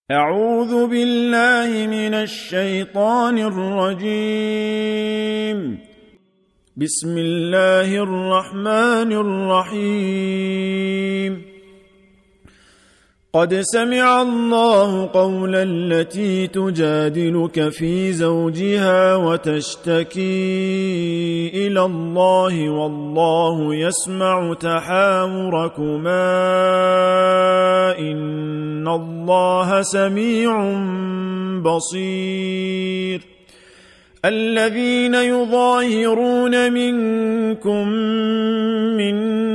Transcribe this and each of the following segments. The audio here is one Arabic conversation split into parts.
أعوذ بالله من الشيطان الرجيم. بسم الله الرحمن الرحيم. قد سمع الله قول التي تجادلك في زوجها وتشتكي إلى الله والله يسمع تحاوركما إن الله سميع بصير. الذين يظاهرون منكم من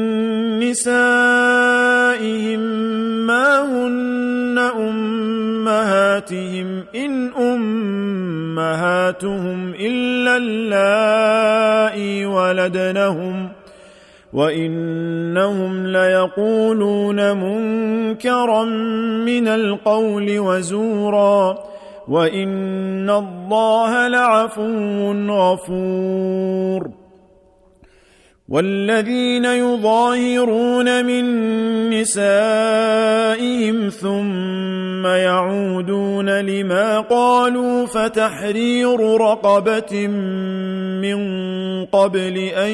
نسائهم ما هن أمهاتهم إن أمهاتهم إلا اللائي ولدنهم وإنهم ليقولون منكرا من القول وزورا وإن الله لعفو غفور. والذين يظاهرون من نسائهم ثم يعودون لما قالوا فتحرير رقبة من قبل أن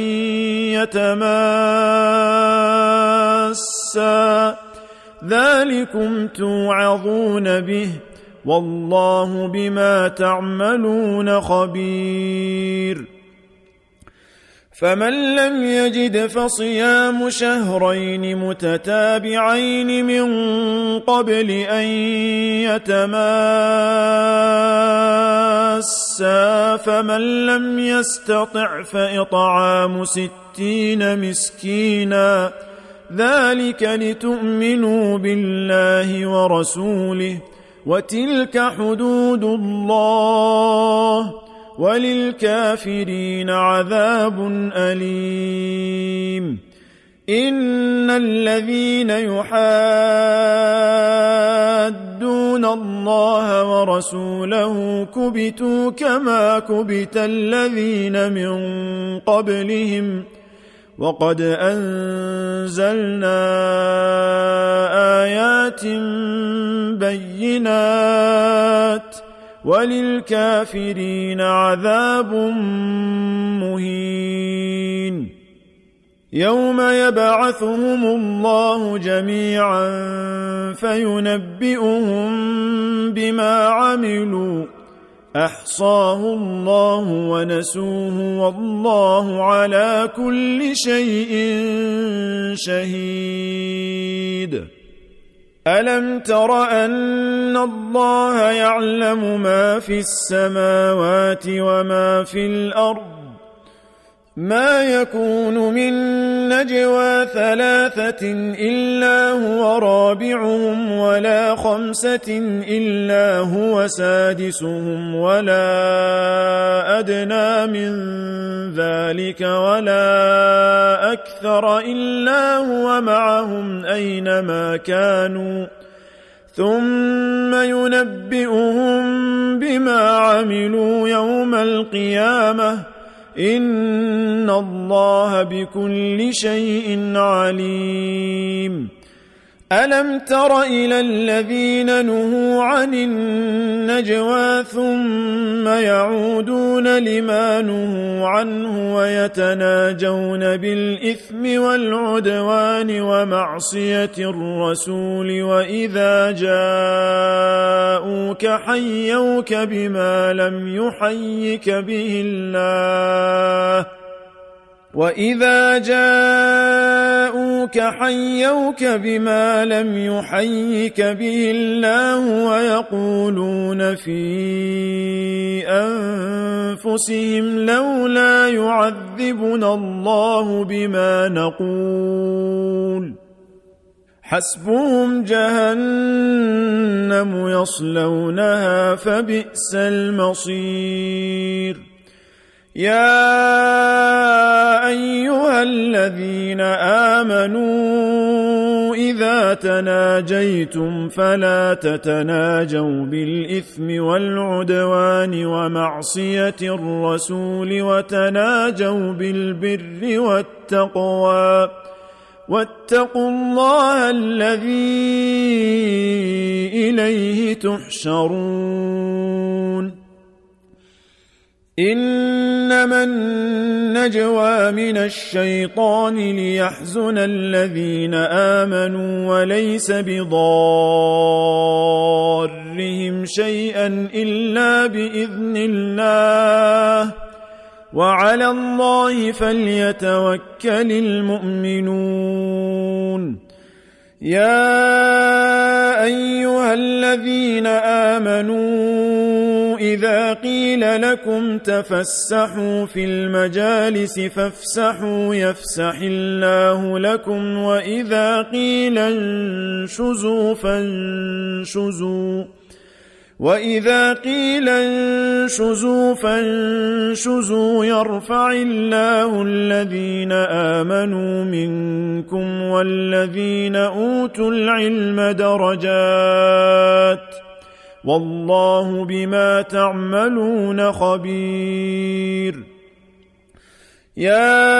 يتماسا ذلكم توعظون به والله بما تعملون خبير. فمن لم يجد فصيام شهرين متتابعين من قبل أن يتماسا فمن لم يستطع فإطعام 60 مسكينا ذلك لتؤمنوا بالله ورسوله وتلك حدود الله وللكافرين عذاب أليم. إن الذين يحادون الله ورسوله كبتوا كما كبت الذين من قبلهم وقد أنزلنا آيات بينات وللكافرين عذاب مهين. يوم يبعثهم الله جميعا فينبئهم بما عملوا أحصاه الله ونسوه والله على كل شيء شهيد. ألم تر أن الله يعلم ما في السماوات وما في الأرض ما يكون من نجوى 3 إلا هو رابعهم ولا 5 إلا هو سادسهم ولا أدنى من ذلك ولا أكثر إلا هو معهم أينما كانوا ثم ينبئهم بما عملوا يوم القيامة إن الله بكل شيء عليم. ألم تر إلى الذين نهوا عن النجوى ثم يعودون لما نهوا عنه ويتناجون بالإثم والعدوان ومعصية الرسول وإذا جاءوك حيوك بما لم يحيك به الله وإذا جاءوك حيوك بما لم يحيك به الله ويقولون في أنفسهم لولا يعذبنا الله بما نقول حسبهم جهنم يصلونها فبئس المصير. يا أيها الذين آمنوا إذا تناجيتم فلا تتناجوا بالإثم والعدوان ومعصية الرسول وتناجوا بالبر والتقوى واتقوا الله الذي إليه إليه تحشرون إنما النجوى من الشيطان ليحزن الذين آمنوا وليس بضارهم شيئا إلا بإذن الله وعلى الله فليتوكل المؤمنون يا أيها الذين آمنوا إذا قيل لكم تفسحوا في المجالس فافسحوا يفسح الله لكم وإذا قيل انشزوا فانشزوا يرفع الله الذين آمنوا منكم والذين أوتوا العلم درجات والله بما تعملون خبير يا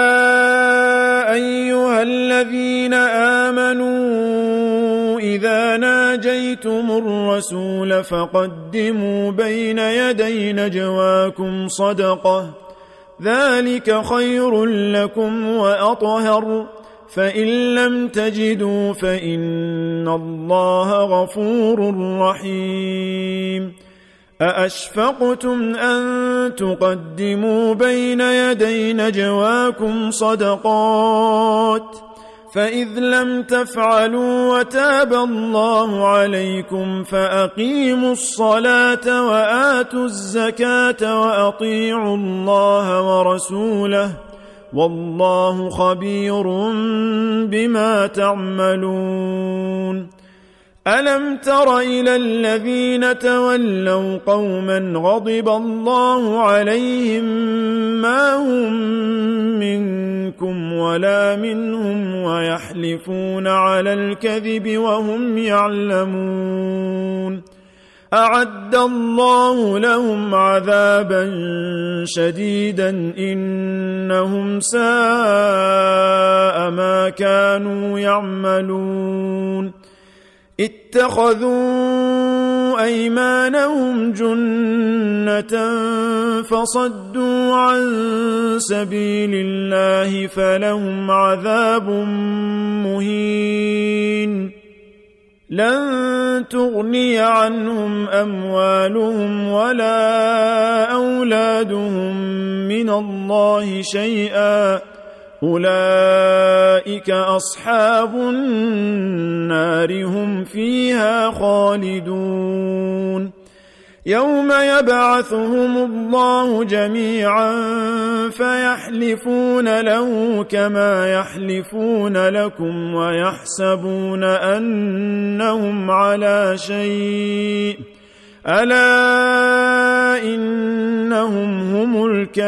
أيها الذين آمنوا إذا ناجيتم الرسول فقدموا بين يدي نجواكم صدقة ذلك خير لكم وأطهر فإن لم تجدوا فإن الله غفور رحيم أأشفقتم أن تقدموا بين يدي نجواكم صدقات فإذ لم تفعلوا وتاب الله عليكم فأقيموا الصلاة وآتوا الزكاة وأطيعوا الله ورسوله والله خبير بما تعملون ألم تر إلى الذين تولوا قوما غضب الله عليهم ما هم منكم ولا منهم ويحلفون على الكذب وهم يعلمون أعد الله لهم عذابا شديدا إنهم ساء ما كانوا يعملون اتخذوا أيمانهم جنة فصدوا عن سبيل الله فلهم عذاب مهين لن تغني عنهم أموالهم ولا أولادهم من الله شيئا أولئك أصحاب النار هم فيها خالدون يوم يبعثهم الله جميعا فيحلفون له كما يحلفون لكم ويحسبون أنهم على شيء ألا إنهم هم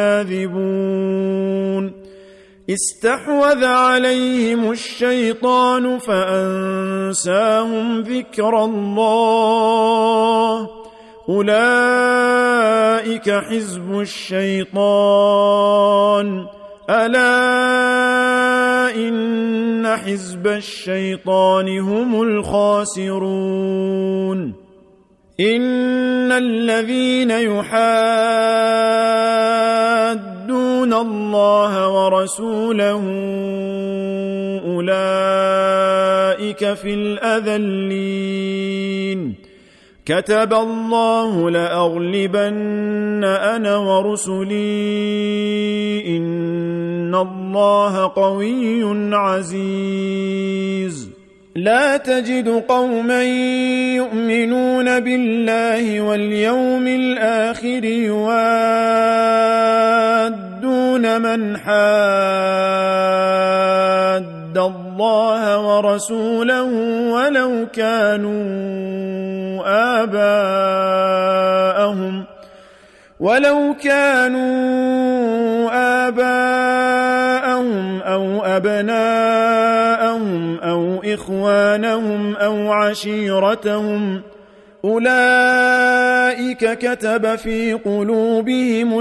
الكاذبون استحوذ عليهم الشيطان فأنساهم ذكر الله أولئك حزب الشيطان ألا إن حزب الشيطان هم الخاسرون إن الذين يحادون الله ورسوله أولئك في الأذلين كتب الله لأغلبن أنا ورسلي إن الله قوي عزيز لا تجد قوما يؤمنون بالله واليوم الآخر يوادون من حاد الله ورسوله ولو كانوا آباءهم أو أبناءهم أو إخوانهم أو عشيرتهم أولئك كتب في قلوبهم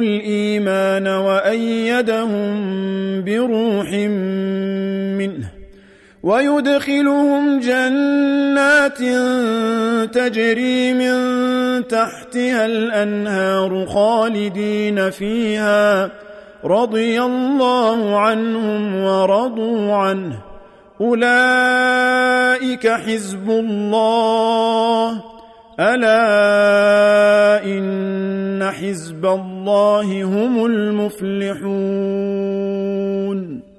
الإيمان وأيدهم بروح منه ويدخلهم جنات تجري من تحتها الأنهار خالدين فيها رضي الله عنهم ورضوا عنه أولئك حزب الله ألا إن حزب الله هم المفلحون